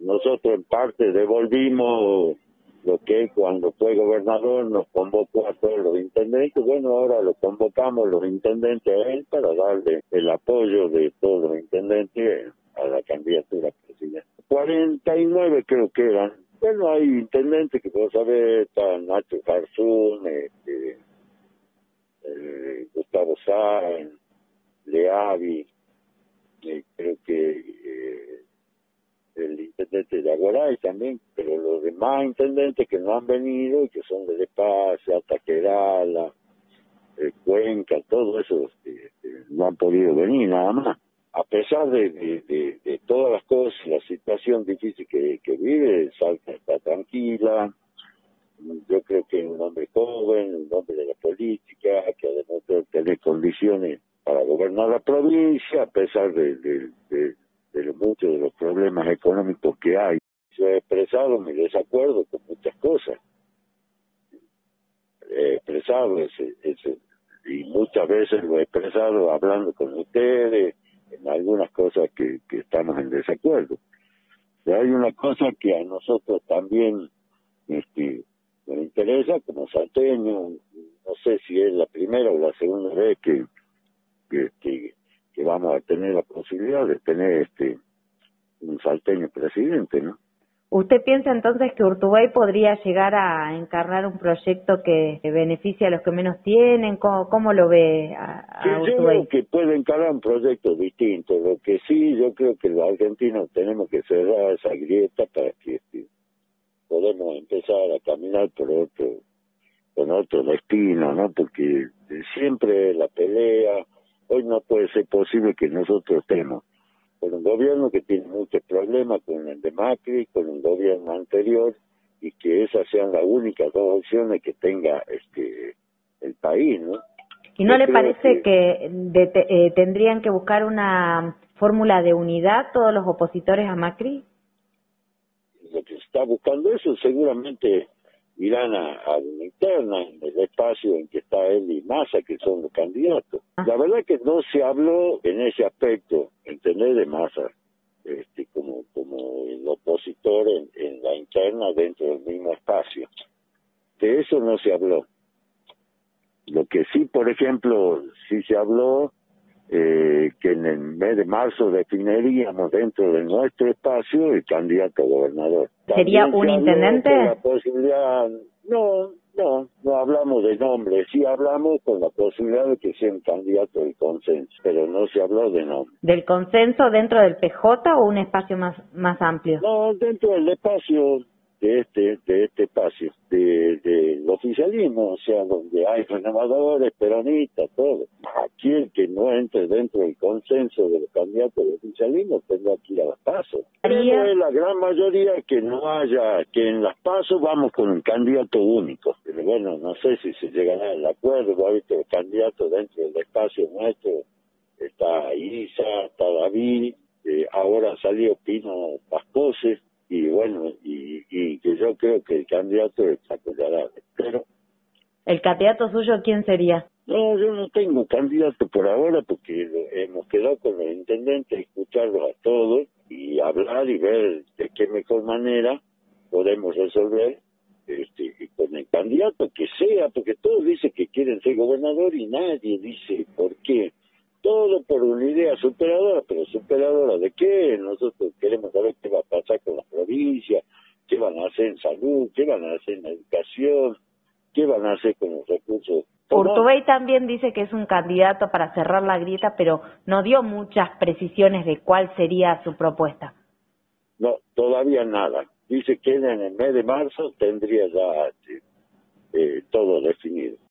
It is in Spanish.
nosotros en parte devolvimos lo que cuando fue gobernador nos convocó a todos los intendentes. Bueno, ahora lo convocamos los intendentes a él para darle el apoyo de todos los intendentes a la candidatura presidencial. 49 creo que eran. Bueno, hay intendentes que vos sabés, está Nacho Garzón, Gustavo Sáenz, Leavi, creo que el intendente de Aguaray también, pero los demás intendentes que no han venido y que son de Espacio, Ataquerala, Cuenca, todo eso no han podido venir nada más. A pesar de todas las cosas, la situación difícil que vive, Salta está tranquila. Yo creo que es un hombre joven, un hombre de la política, que ha demostrado tener condiciones para gobernar la provincia, a pesar de muchos de los problemas económicos que hay. Yo he expresado mi desacuerdo con muchas cosas. He expresado y muchas veces lo he expresado hablando con ustedes, en algunas cosas que estamos en desacuerdo. Pero hay una cosa que a nosotros también nos interesa como salteño, no sé si es la primera o la segunda vez que vamos a tener la posibilidad de tener un salteño presidente, ¿no? ¿Usted piensa entonces que Urtubey podría llegar a encarnar un proyecto que beneficie a los que menos tienen? ¿Cómo lo ve a Sí, Urtubey? yo creo que puede encarar un proyecto distinto. Lo que sí, yo creo que los argentinos tenemos que cerrar esa grieta para que podamos empezar a caminar con otro destino, ¿no? Porque siempre la pelea. Hoy no puede ser posible que nosotros estemos con un gobierno que tiene muchos problemas, con el de Macri, con un gobierno anterior, y que esas sean las únicas dos opciones que tenga el país, ¿no? ¿Y no le parece que tendrían que buscar una fórmula de unidad todos los opositores a Macri? Lo que se está buscando eso, seguramente irán a una interna, en el espacio en que está él y Massa, que son los candidatos. La verdad que no se habló en ese aspecto, ¿entendés? De Massa, como el opositor en la interna dentro del mismo espacio. De eso no se habló. Lo que sí, por ejemplo, sí se habló, que en el mes de marzo definiríamos dentro de nuestro espacio el candidato a gobernador. ¿Sería un intendente? La posibilidad, no hablamos de nombre, sí hablamos con la posibilidad de que sea un candidato del consenso, pero no se habló de nombre. ¿Del consenso dentro del PJ o un espacio más amplio? No, dentro del espacio de este espacio, del oficialismo, o sea, donde hay renovadores, peronistas, todo. Aquí el que no entre dentro del consenso de los candidatos del oficialismo tendrá que ir a las PASO. Pero es la gran mayoría que no haya, que en las PASO vamos con un candidato único. Pero bueno, no sé si se llegará al acuerdo, va a haber los candidatos dentro del espacio nuestro. Está Isa, está David, ahora salió Pino Pascose, y bueno, y que yo creo que el candidato apoyará. Pero ¿el candidato suyo quién sería? no, yo no tengo candidato por ahora porque hemos quedado con los intendentes, escucharlos a todos y hablar y ver de qué mejor manera podemos resolver con el candidato que sea, porque todos dicen que quieren ser gobernador y nadie dice por qué. Todo por una idea superadora, pero superadora ¿de qué? Nosotros queremos saber qué va a pasar con las provincias, qué van a hacer en salud, qué van a hacer en educación, qué van a hacer con los recursos. Urtubey también dice que es un candidato para cerrar la grieta, pero no dio muchas precisiones de cuál sería su propuesta. No, todavía nada. Dice que en el mes de marzo tendría ya todo definido.